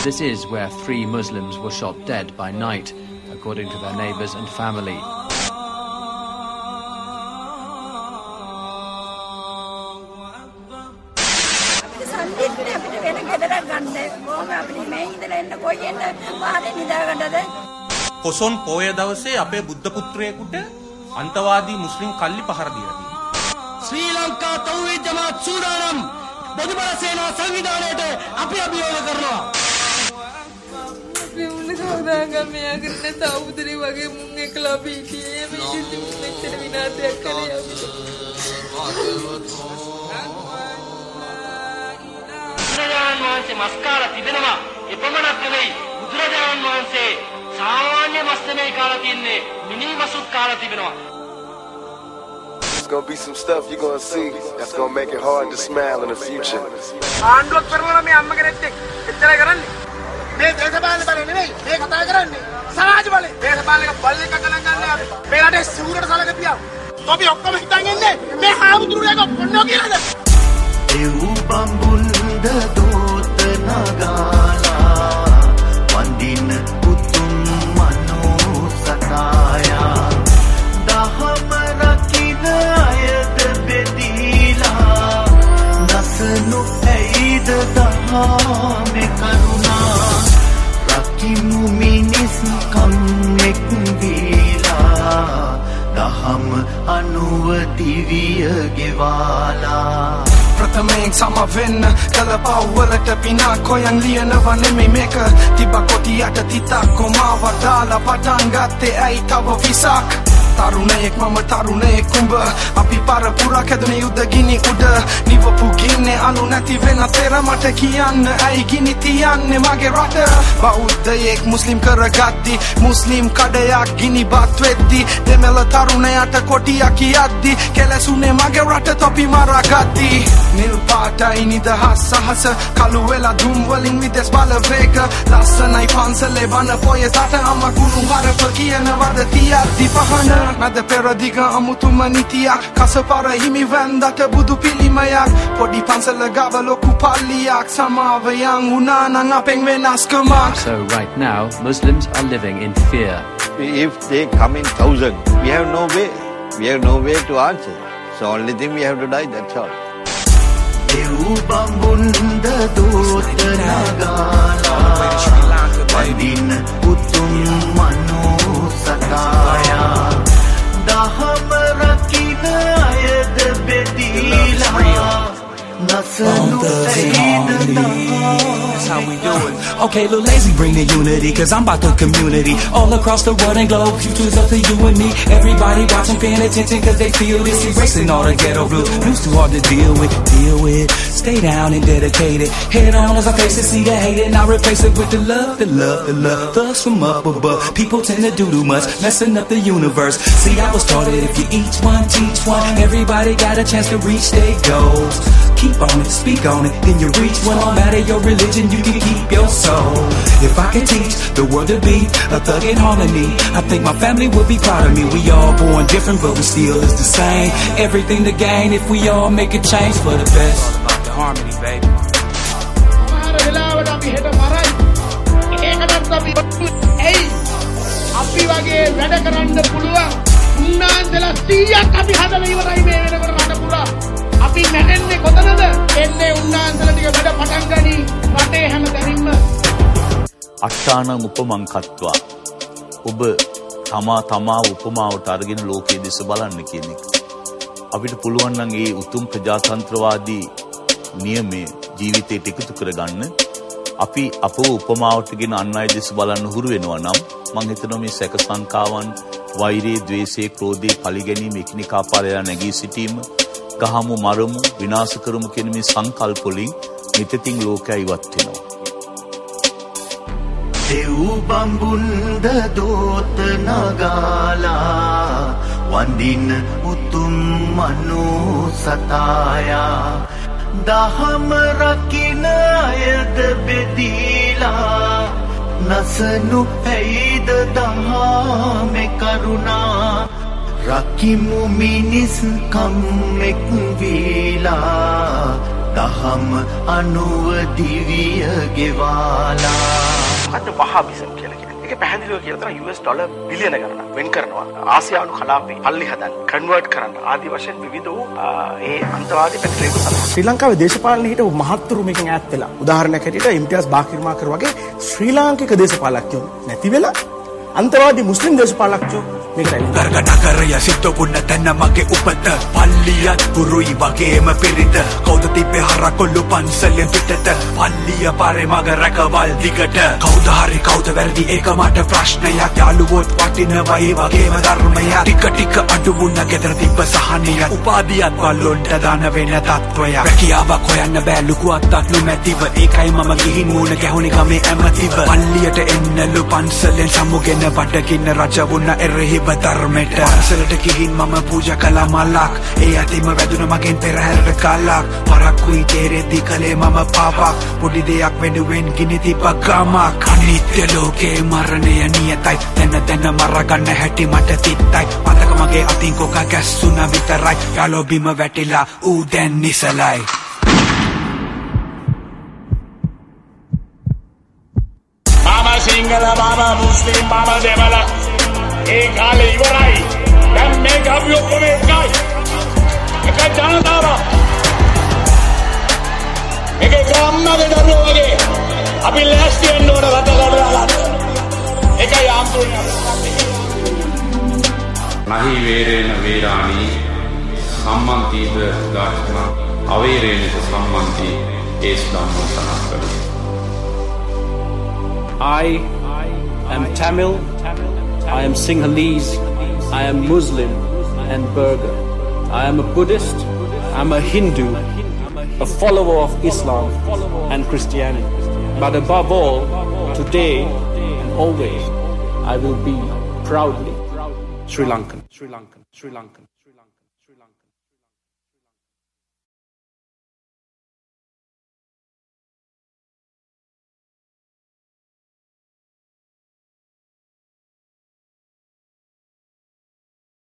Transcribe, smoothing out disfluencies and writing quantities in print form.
This is where 3 Muslims were shot dead by night, according to their neighbours and family. කොසොන් පොය දවසේ අපේ බුද්ධ පුත්‍රයෙකුට අන්තවාදී මුස්ලිම් කල්ලි පහර දීලා තියෙනවා. ශ්‍රී ලංකා තෞහීද් ජමාත් සූදානම් බොදුබල සේනා සංවිධානයට අපි අභියෝග කරනවා. මුස්ලිම්ල කවදාගම යන්නේ තවුදරි වගේ මුන් එකලා අපි හිටියේ මේ මෙච්චර විනාශයක් කරේ අපි. බුදුරජාණන් වහන්සේ මස් කාලා තිබෙනවා. එපමණක් නෙවෙයි බුදුරජාණන් වහන්සේ සාමාන්‍ය මස් නෙමෙයි කාලා තින්නේ මිනි මසුත් කාලා තිබෙනවා. There's gonna be some stuff you're gonna see that's gonna make it hard to smile in the future. ආණ්ඩුවක් කරනවා මේ අම්ම කෙනෙක් එක්ක. එච්චරයි කරන්නේ. මේ දේශපාලන බලය නෙවෙයි මේ කතා කරන්නේ. සමාජ බලය. දේශපාලනික බලයක ගණන් ගන්න අපි. මේ රටේ සිවුරට සලකපියා. අපි ඔක්කොම හිතන් ඉන්නේ මේ හාමුදුරුවෝ කොන්නෝ කියලාද? ඒ බම්බුල්ද දෝත නගාලා වන්දින උතුම් මනෝ සතායා දහම රකින්න අයද බෙදීලා නසනු ඇයිද දහමේ කරුණා රකිමු මිනිස් කම්ෙක් දීලා දහම අනුව දිවිය ගෙවාලා ප්‍රථමයෙන් සමවෙන්න කලපව්වලට පිනා කොයන් ලියනව නෙමෙයි මේක තිබ කොටියට තිතක් කොමාව දාලා පටන් ගත්තේ ඇයි තව විසක් තරුණයෙක් මම තරුණයෙක් උඹ අපි පරපුරා කැදුනේ යුද ගිනි උඩ නිවපු ගින්නේ අනු නැති වෙන තෙර මට කියන්න ඇයි ගිනි තියන්නේ මගේ රට බෞද්ධයෙක් මුස්ලිම් කරගත්ති මුස්ලිම් කඩයක් ගිනි බත් වෙද්දි දෙමළ තරුණයට කොටියක් කියද්දි කෙලසුනේ මගේ රට තොපි මරාගත්ති නිල් පාටයි නිදහස් සහස කළු වෙලා දුම් වලින් විදෙස් බලවේග ලස්සනයි පන්සලේ බන පොයේ සට අම්ම කුණු හරප කියනවද තියද්දි පහන මැද පෙරදිග අමුතුම නිතියක් කසපර හිමි වැන්දට බුදු පිළිමයක් පොඩි පන්සල ගාව ලොකු පල්ලියක් සමාවයන් වුණා නම් අපෙන් වෙනස්කමක්. So right now Muslims are living in fear. If they come in 1,000 we have no way to answer. So only thing we have to die, that's all. Devu bambunda dot nagala Vandin utum mano sataya Daham rakina ayad bedila Nasanu That's how we do it. Okay, Lil Lazy, bring the unity, cause I'm about the community. All across the world and globe, futures up to you and me. Everybody watching, paying attention, cause they feel this. Erasing all the ghetto blue, news too hard to deal with. Stay down and dedicated. Head on as I face it, see the hate and I replace it with the love. Thugs from up above, people tend to do too much, messing up the universe. See, I was taught it, if you each one, teach one. Everybody got a chance to reach their goals. Keep on it, speak on it, then you reach one. No matter your religion, you can keep your soul. If I could teach the world to be a thug in harmony, I think my family would be proud of me. We all born different, but we still is the same. Everything to gain if we all make a change for the best. All about the harmony, baby. අපි වගේ වැඩ කරන්න පුළුවන් උන්නාන්සලා 100ක් අපි හදලා ඉවරයි මේ වෙනකොට රට පුරා අපි නැටෙන්නේ කොතනද එන්නේ උන්නාන්සලා ටික වැඩ පටන් ගනි රටේ හැම තැනින්ම අට්ඨාන උපමං කତ୍වා ඔබ තමා උපමාවට අරගෙන ලෝකයේ දෙස බලන්න කියන එක අපිට පුළුවන් නම් ඒ උතුම් ප්‍රජාතන්ත්‍රවාදී නියමයේ ජීවිතයට එකතු කරගන්න අපි අපව උපමාවටගෙන අන් අය දෙස බලන්න හුරු වෙනවා නම් මම හිතනවා මේ සැකසංකාවන් වෛරයේ ද්වේෂයේ ක්‍රෝධයේ පරිගැනීම එකිනෙකා පාරලා නැගී සිටීම ගහමු මරමු විනාශ කරමු කියන මේ සංකල්ප වලින් නිතින් ලෝකය ඉවත් වෙනවා. Devu bambunda dot nagala Vandin utum mano sataya Daham rakina ayad bedila Nasanu aid dahame karuna Rakimu minis kamek vila දහම අනුව දිවිය ගෙවාලා මොකද්ද වහාබිසම් කියලා කියන්නේ? ඒක පැහැදිලිව කියලා තමයි US ඩොලර් බිලියන ගණනක් වෙන් කරනවා. ආසියානු කලාපේ පල්ලි හදන්න, කන්වර්ට් කරන්න ආදී වශයෙන් විවිධ වූ ඒ අන්තවාදී පැතිරෙන්න සඳහා ශ්‍රී ලංකාවේ දේශපාලනයේ හිටපු මහත්තුරු මේකෙන් ඈත් වෙලා. උදාහරණයක් හැටියට ඉම්තියාස් බාකිර්මාකර් වගේ ශ්‍රී ලාංකික දේශපාලකයෝ නැති වෙලා අන්තවාදී මුස්ලිම් දේශපාලකයෝ ගර්ගඩකරය සිද්ධ වුණ තැන මගේ උපත පල්ලියත් පුරුයි වගේම පිරිත කවුද තිබ්බේ හරකොල්ලු පන්සලෙන් පිටත පල්ලිය පාරේ මග රැකවල් දිගට කවුද හරි කවුද වැරදි ඒක මට ප්‍රශ්නයක් යාළුවොත් වටිනවා ඒ වගේම ධර්මයක් ටික ටික අඩු වුණ ගෙදර තිබ්බ සහනය උපාධියත් වලොන්ට දාන වෙන තත්වයක් රැකියාවක් හොයන්න බෑ ලුකු අත්තක් නොමැතිව ඒකයි මම ගිහින් මූණ ගැහුණේ ගමේ ඇමතිව පල්ලියට එන්නලු පන්සලෙන් සමුගෙන බඩගින්න රජ වුණ එරෙහි ධර්මයට පන්සලට ගිහින් මම පූජා කළා මලක් ඒ අතිම වැදුන මගෙන් පෙරහැරට කලක් පරක්කුයි තේරෙද්දි කලේ මම පාවක් පොඩි දෙයක් වෙනුවෙන් ගිනි තිබ්බ ගමක් අනිත්‍ය ලෝකේ මරණය නියතයි තැන මරගන්න හැටි මට තිත්තයි මතක මගේ අතින් කොක ගැස්සුන විතරයි යාලෝ බිම වැටිලා ඌ දැන් නිසලයි මම සිංහල මම මුස්ලිම් මම දෙමළ ඒ කාලේ ඉවරයි. දැන් මේක අපි ඔක්කොම එකයි. එක ජනතාවක්. මේක ගම්මගේ දරුවෝ වගේ. අපි ලෑස්ති වෙන්න ඕන රට ගොඩනගන්න. ඒකයි ආම්තුනේ. නහි වේරේන වේරාණි සම්මන්තිද දාර්ශන අවේරේන සම්මන්ති ඒස් ධම්මෝ සනක්කරි. I am Tamil, I am Sinhalese, I am Muslim and Burgher. I am a Buddhist, I am a Hindu, a follower of Islam and Christianity. But above all, today and always, I will be proudly Sri Lankan.